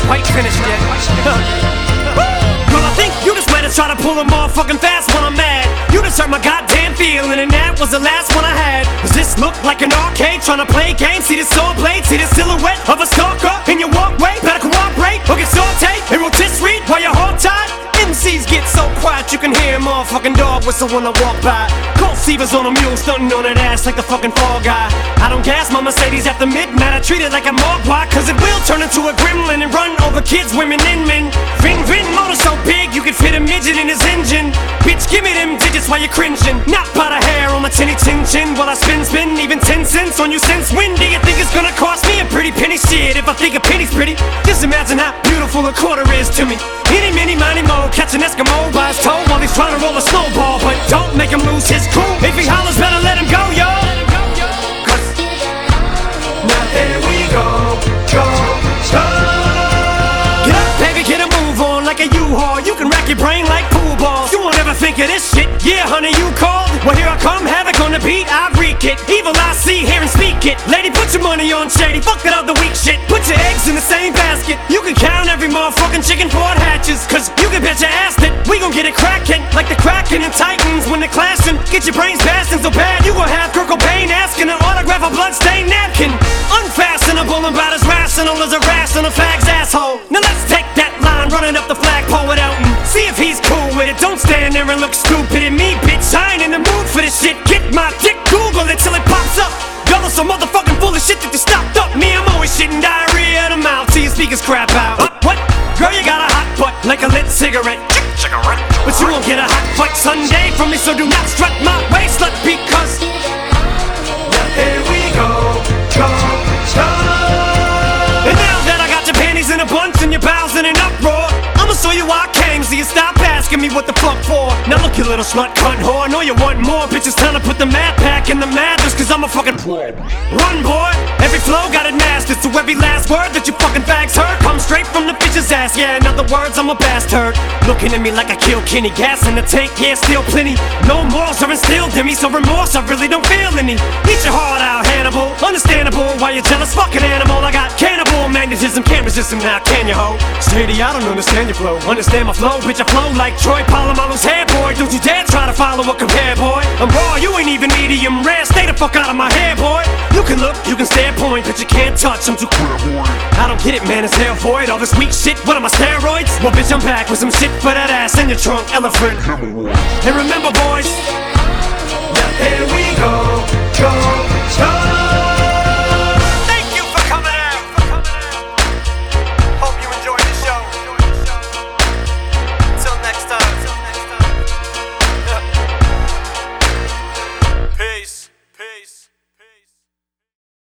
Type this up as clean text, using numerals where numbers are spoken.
quite finished yet. Well, I think you just might have tried to pull a motherfucking fast when I'm mad. You just hurt my goddamn feeling, and that was the last one I had. Does this look like an arcade trying to play games? See this sword blade, see the silhouette of a stalker in your walkway? Better cooperate or get sauteed and rotisserie while you're hog-tied. MCs get so quiet you can hear a motherfucking dog whistle when I walk by. Colt Seavers on a mule, stunting on that ass like the fucking fall guy. I don't gas my Mercedes after midnight, I treat it like a mogwai, cause it will turn into a gremlin and run over kids, women, and men. Ring, motor so big you can fit a midget in his engine. Bitch, give me them digits while you're cringing. Not by the hair on my tinny chin chin while I spin, even 10 cents on you since when do you think it's gonna cost me a pretty penny? Shit, if I think a penny's pretty, just imagine how beautiful a quarter is to me. Any, mini, miny, mo, catch an Eskimo by his toe while he's trying to roll a snowball, but don't make him lose his cool. If he hollers, better let him go, yo. Cause now here we go. Get up, baby, get a move on like a U-Haul. You can rack your brain like pool balls. You won't ever think of this shit. Yeah, honey, you called. Well, here I come, havoc on the beat, I wreak it. Evil I see, hear and speak it. Lady, put your money on shady, fuck that other weak shit. Put your eggs in the same basket. You can count every motherfucking chicken before it hatches, cause you can bet your ass that we gon' get it crackin' like the Kraken and Titans when they're clashing. Get your brains blasting so bad you gon' have Kurt Cobain asking an autograph a bloodstained napkin. Unfastenable and about as rational as a rash on a fag's asshole. Now let's take that line running up the flagpole with Elton. See if he's cool with it. Don't stand there and look stupid at me, bitch. I ain't in the mood for this shit. Get my dick, Google it till it pops up. Y'all are so motherfucking full of shit that you stopped up. Me, I'm always shitting diarrhea in the mouth till your speakers crap out. What? Girl, you got a hot butt like a lit cigarette. But you won't get a hot butt Sunday from me, so do not strut my waist, slut, because now here we go. And now that I got your panties in a bunch and your bowels in an uproar, I'ma show you why I came, so you stop asking me what the fuck for. Now look, you little slut cunt whore, I know you want more. Bitch, it's time to put the mad pack in the mattress, cause I'm a fucking run, boy. Every flow got it mastered, so every last word that you fucking fags heard comes straight from the bitch's ass. Yeah, in other words, I'm a bastard. Looking at me like I killed Kenny. Gas in the tank, yeah, still plenty. No morals are instilled in me, so remorse I really don't feel any. Eat your heart out, Hannibal. Understandable why you're jealous, fucking animal. I got cannibal magnetism, can't resist him now, can you, ho? Shady, I don't understand your flow. Understand my flow, bitch, I flow like Troy Polamalu's hair, boy. Don't you dare try to follow a compare, boy. I'm raw, you ain't even medium rare. Stay the fuck out of my hair, boy. You can look, you can stare, point, but you can't touch, I'm too clear, boy. I don't get it, man, it's hell void. All this weak shit, what am I, steroids? Well, bitch, I'm back with some shit for that ass in your trunk, elephant. And remember, boys, now here we go.